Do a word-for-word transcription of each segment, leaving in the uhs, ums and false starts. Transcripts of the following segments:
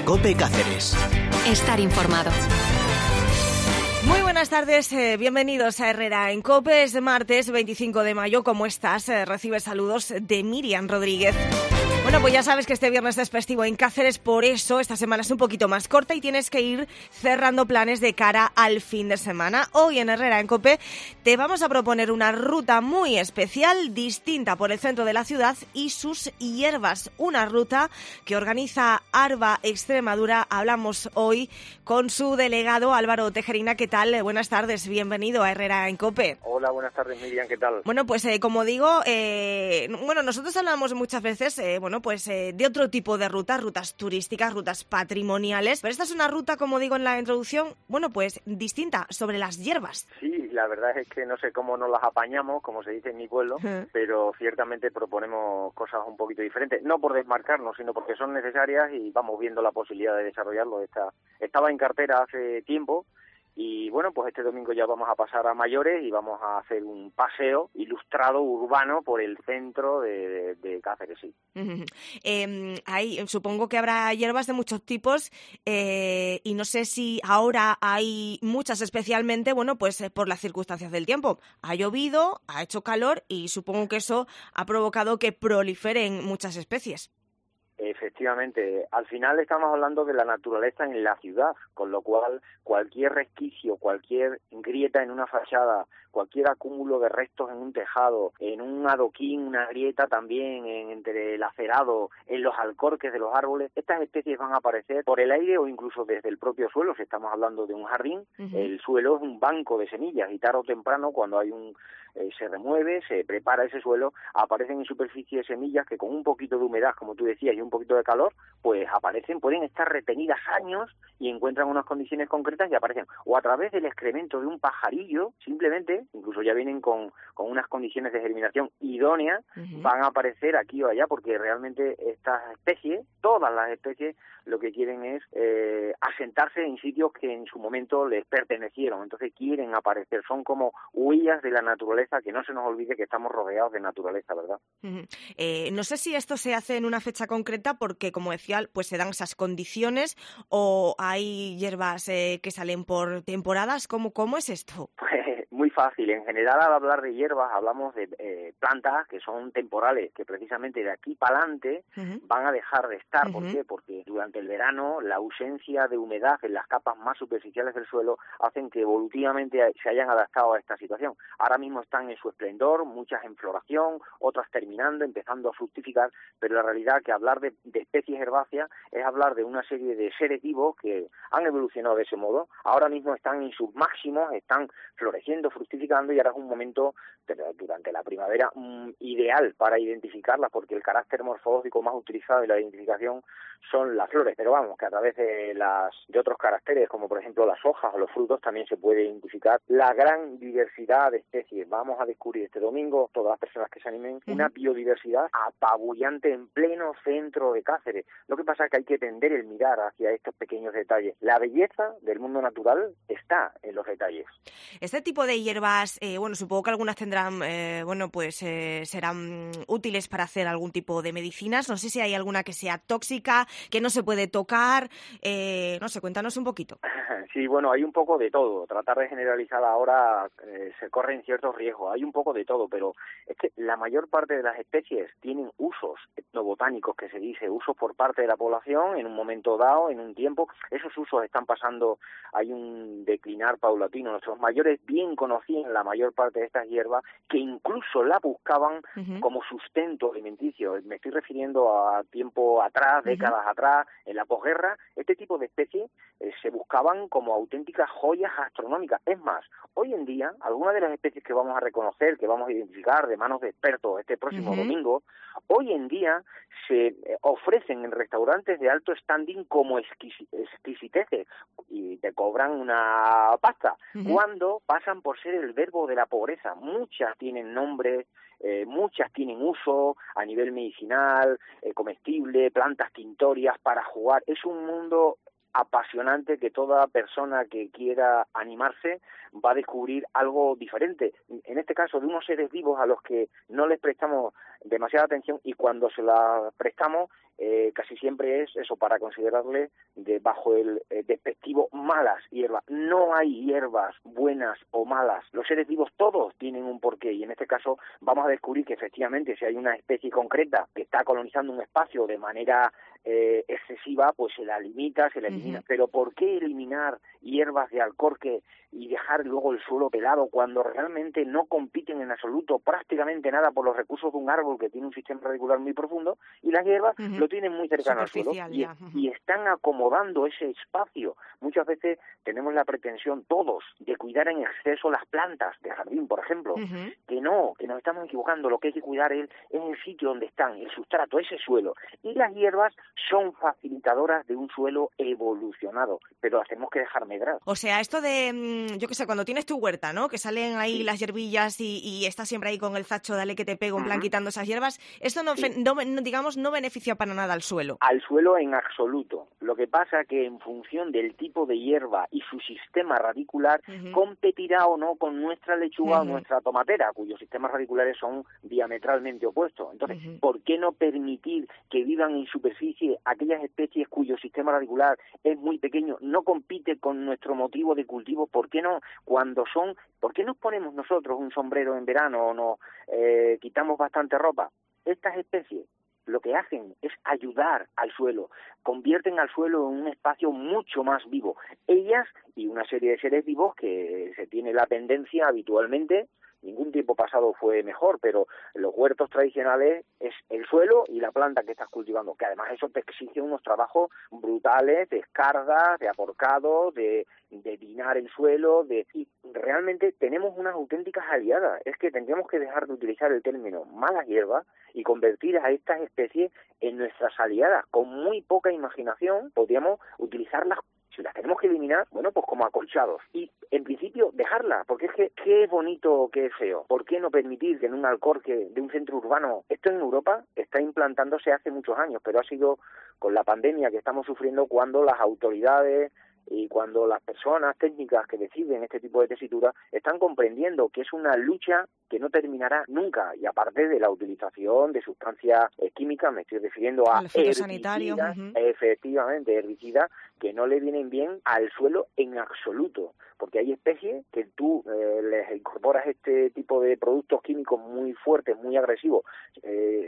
COPE Cáceres. Estar informado. Muy buenas tardes, eh, bienvenidos a Herrera en COPE. Es martes veinticinco de mayo. ¿Cómo estás? Eh, recibe saludos de Miriam Rodríguez. Bueno, pues ya sabes que este viernes es festivo en Cáceres, por eso esta semana es un poquito más corta y tienes que ir cerrando planes de cara al fin de semana. Hoy en Herrera en COPE te vamos a proponer una ruta muy especial, distinta por el centro de la ciudad y sus hierbas. Una ruta que organiza Arba Extremadura. Hablamos hoy con su delegado Álvaro Tejerina. ¿Qué tal? Buenas tardes, bienvenido a Herrera en COPE. Hola, buenas tardes, Miriam, ¿qué tal? Bueno, pues eh, como digo, eh, bueno, nosotros hablamos muchas veces, eh, bueno, pues eh, de otro tipo de rutas, rutas turísticas, rutas patrimoniales, pero esta es una ruta, como digo en la introducción, bueno, pues distinta, sobre las hierbas. Sí, la verdad es que no sé cómo nos las apañamos, como se dice en mi pueblo, uh-huh. pero ciertamente proponemos cosas un poquito diferentes, no por desmarcarnos, sino porque son necesarias y vamos viendo la posibilidad de desarrollarlo. Esta, estaba en cartera hace tiempo. Y bueno, pues este domingo ya vamos a pasar a mayores y vamos a hacer un paseo ilustrado urbano por el centro de, de, de Cáceres, sí. Uh-huh. Eh, hay, supongo que habrá hierbas de muchos tipos eh, y no sé si ahora hay muchas, especialmente, bueno, pues eh, por las circunstancias del tiempo. Ha llovido, ha hecho calor y supongo que eso ha provocado que proliferen muchas especies. Efectivamente, al final estamos hablando de la naturaleza en la ciudad, con lo cual cualquier resquicio, cualquier grieta en una fachada, cualquier acúmulo de restos en un tejado, en un adoquín, una grieta también en, entre el acerado, en los alcorques de los árboles, estas especies van a aparecer por el aire o incluso desde el propio suelo. Si estamos hablando de un jardín, uh-huh. el suelo es un banco de semillas y tarde o temprano, cuando hay un eh, se remueve, se prepara ese suelo, aparecen en superficie semillas que con un poquito de humedad, como tú decías, y un poquito de calor, pues aparecen, pueden estar retenidas años y encuentran unas condiciones concretas y aparecen, o a través del excremento de un pajarillo, simplemente, incluso ya vienen con, con unas condiciones de germinación idóneas, uh-huh. van a aparecer aquí o allá, porque realmente estas especies, todas las especies, lo que quieren es eh, asentarse en sitios que en su momento les pertenecieron, entonces quieren aparecer, son como huellas de la naturaleza, que no se nos olvide que estamos rodeados de naturaleza, ¿verdad? Uh-huh. Eh, no sé si esto se hace en una fecha concreta, porque, como decía, pues se dan esas condiciones, o hay hierbas eh, que salen por temporadas. ¿Cómo, cómo es esto? Pues muy fácil. En general, al hablar de hierbas, hablamos de eh, plantas que son temporales, que precisamente de aquí para adelante uh-huh. van a dejar de estar. Uh-huh. ¿Por qué? Porque durante el verano la ausencia de humedad en las capas más superficiales del suelo hacen que evolutivamente se hayan adaptado a esta situación. Ahora mismo están en su esplendor, muchas en floración, otras terminando, empezando a fructificar, pero la realidad que hablar de, de especies herbáceas es hablar de una serie de seres vivos que han evolucionado de ese modo. Ahora mismo están en sus máximos, están floreciendo, fructificando, y ahora es un momento durante la primavera um, ideal para identificarlas, porque el carácter morfológico más utilizado en la identificación son las flores, pero vamos, que a través de las de otros caracteres, como por ejemplo las hojas o los frutos, también se puede identificar la gran diversidad de especies. Vamos a descubrir este domingo, todas las personas que se animen, uh-huh. una biodiversidad apabullante en pleno centro de Cáceres. Lo que pasa es que hay que tender el mirar hacia estos pequeños detalles. La belleza del mundo natural está en los detalles. Este tipo de hierbas, eh, bueno, supongo que algunas tendrán, eh, bueno, pues eh, serán útiles para hacer algún tipo de medicinas. No sé si hay alguna que sea tóxica, que no se puede tocar, eh, no sé, cuéntanos un poquito. Sí, bueno, hay un poco de todo. Tratar de generalizar ahora eh, se corren ciertos riesgos. Hay un poco de todo, pero es que la mayor parte de las especies tienen usos etnobotánicos, que se dice, usos por parte de la población en un momento dado, en un tiempo. Esos usos están pasando, hay un declinar paulatino. Nuestros mayores bien conocían la mayor parte de estas hierbas, que incluso la buscaban uh-huh. como sustento alimenticio. Me estoy refiriendo a tiempo atrás, décadas uh-huh. atrás, en la posguerra. Este tipo de especies eh, se buscaban como auténticas joyas astronómicas. Es más, hoy en día, algunas de las especies que vamos a reconocer, que vamos a identificar de manos de expertos este próximo uh-huh. domingo, hoy en día se eh, ofrecen en restaurantes de alto standing como exquisi- exquisiteces y te cobran una pasta, uh-huh. cuando pasan por ser el verbo de la pobreza. Muchas tienen nombres, eh, muchas tienen uso a nivel medicinal, eh, comestible, plantas tintorias para jugar. Es un mundo apasionante que toda persona que quiera animarse va a descubrir algo diferente. En este caso, de unos seres vivos a los que no les prestamos demasiada atención, y cuando se la prestamos eh, casi siempre es eso, para considerarle de, bajo el eh, despectivo malas hierbas. No hay hierbas buenas o malas, los seres vivos todos tienen un porqué, y en este caso vamos a descubrir que efectivamente si hay una especie concreta que está colonizando un espacio de manera eh, excesiva, pues se la limita, se la elimina. Uh-huh. Pero ¿por qué eliminar hierbas de alcorque y dejar luego el suelo pelado cuando realmente no compiten en absoluto prácticamente nada por los recursos de un árbol que tiene un sistema radicular muy profundo, y las hierbas uh-huh. lo tienen muy cercano al suelo y, uh-huh. y están acomodando ese espacio? Muchas veces tenemos la pretensión todos de cuidar en exceso las plantas de jardín, por ejemplo, uh-huh. que no, que nos estamos equivocando. Lo que hay que cuidar es, es el sitio donde están, el sustrato, ese suelo. Y las hierbas son facilitadoras de un suelo evolucionado, pero las tenemos que dejar medrar. O sea, esto de, yo qué sé, cuando tienes tu huerta, ¿no?, que salen ahí sí. las hierbillas y, y estás siempre ahí con el zacho, dale que te pego, en uh-huh. plan quitando esas hierbas, esto no, sí. no, no, digamos, no beneficia para nada al suelo. Al suelo en absoluto. Lo que pasa que en función del tipo de hierba y su sistema radicular, uh-huh. competirá o no con nuestra lechuga uh-huh. o nuestra tomatera, cuyos sistemas radiculares son diametralmente opuestos. Entonces, uh-huh. ¿por qué no permitir que vivan en superficie aquellas especies cuyo sistema radicular es muy pequeño, no compite con nuestro motivo de cultivo? ¿Por qué no, cuando son, por qué nos ponemos nosotros un sombrero en verano o nos eh, quitamos bastante ropa? Estas especies lo que hacen es ayudar al suelo, convierten al suelo en un espacio mucho más vivo. Ellas y una serie de seres vivos que se tiene la tendencia habitualmente, ningún tiempo pasado fue mejor, pero los huertos tradicionales es el suelo y la planta que estás cultivando, que además eso te exige unos trabajos brutales de escardas, de aporcado, de, de minar el suelo, de y realmente tenemos unas auténticas aliadas. Es que tendríamos que dejar de utilizar el término malas hierbas y convertir a estas especies en nuestras aliadas. Con muy poca imaginación podríamos utilizarlas. Si las tenemos que eliminar, bueno, pues como acolchados. Y, en principio, dejarlas, porque es que qué bonito, qué feo. ¿Por qué no permitir que en un alcorque de un centro urbano, esto en Europa está implantándose hace muchos años, pero ha sido con la pandemia que estamos sufriendo cuando las autoridades y cuando las personas técnicas que deciden este tipo de tesitura están comprendiendo que es una lucha que no terminará nunca, y aparte de la utilización de sustancias eh, químicas, me estoy refiriendo a herbicidas, uh-huh. efectivamente, herbicidas que no le vienen bien al suelo en absoluto, porque hay especies que tú eh, les incorporas este tipo de productos químicos muy fuertes, muy agresivos, eh,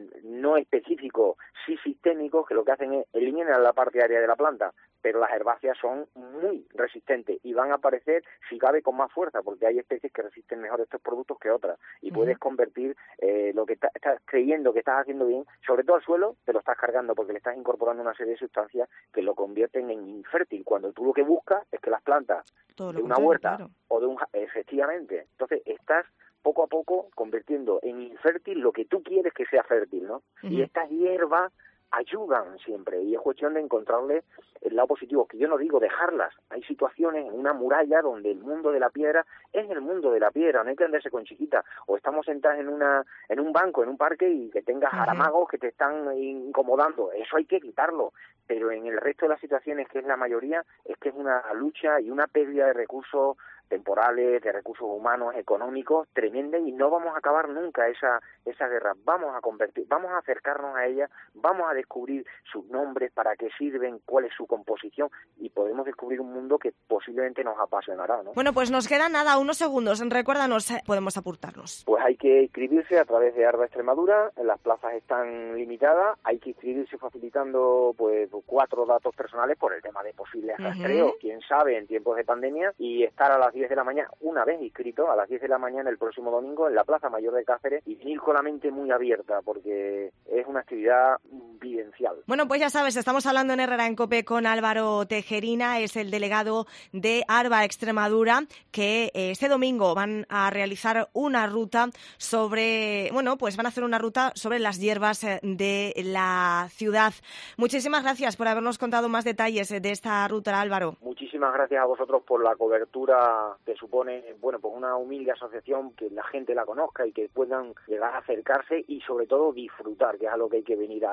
no específicos, sí sistémicos, que lo que hacen es eliminar la parte aérea de la planta, pero las herbáceas son muy resistentes y van a aparecer, si cabe, con más fuerza, porque hay especies que resisten mejor estos productos que otras, y uh-huh. puedes convertir eh, lo que está, estás creyendo que estás haciendo bien, sobre todo al suelo, te lo estás cargando, porque le estás incorporando una serie de sustancias que lo convierten en infértil, cuando tú lo que buscas es que las plantas Todo de una huerta claro. o de un... efectivamente, entonces estás poco a poco convirtiendo en infértil lo que tú quieres que sea fértil, ¿no? Uh-huh. Y estas hierbas ayudan siempre, y es cuestión de encontrarle el lado positivo, que yo no digo dejarlas. Hay situaciones en una muralla donde el mundo de la piedra es el mundo de la piedra, no hay que andarse con chiquita, o estamos sentados en una en un banco, en un parque, y que tengas uh-huh. jaramagos que te están incomodando, eso hay que quitarlo, pero en el resto de las situaciones, que es la mayoría, es que es una lucha y una pérdida de recursos temporales, de recursos humanos, económicos, tremenda, y no vamos a acabar nunca esa esa guerra. Vamos a convertir, vamos a acercarnos a ella, vamos a descubrir sus nombres, para qué sirven, cuál es su composición, y podemos descubrir un mundo que posiblemente nos apasionará, ¿no? Bueno, pues nos quedan nada, unos segundos. Recuérdanos, podemos apuntarnos. Pues hay que inscribirse a través de Arba Extremadura, las plazas están limitadas, hay que inscribirse facilitando pues cuatro datos personales por el tema de posibles rastreos, uh-huh. quién sabe, en tiempos de pandemia, y estar a las diez de la mañana, una vez inscrito, a las diez de la mañana el próximo domingo en la Plaza Mayor de Cáceres, y venir con la mente muy abierta, porque es una actividad vivencial. Bueno, pues ya sabes, estamos hablando en Herrera en COPE con Álvaro Tejerina, es el delegado de Arba Extremadura, que eh, este domingo van a realizar una ruta sobre, bueno, pues van a hacer una ruta sobre las hierbas de la ciudad. Muchísimas gracias por habernos contado más detalles de esta ruta, Álvaro. Muchísimas gracias a vosotros por la cobertura que supone, bueno, pues una humilde asociación, que la gente la conozca y que puedan llegar a acercarse y sobre todo disfrutar, que es a lo que hay que venir a, a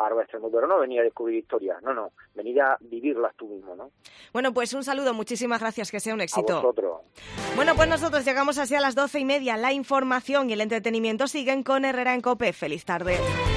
árboles extremos, pero no venir a descubrir historias, no, no, venir a vivirlas tú mismo, ¿no? Bueno, pues un saludo, muchísimas gracias, que sea un éxito. A vosotros. Bueno, pues nosotros llegamos así a las doce y media. La información y el entretenimiento siguen con Herrera en COPE. Feliz tarde.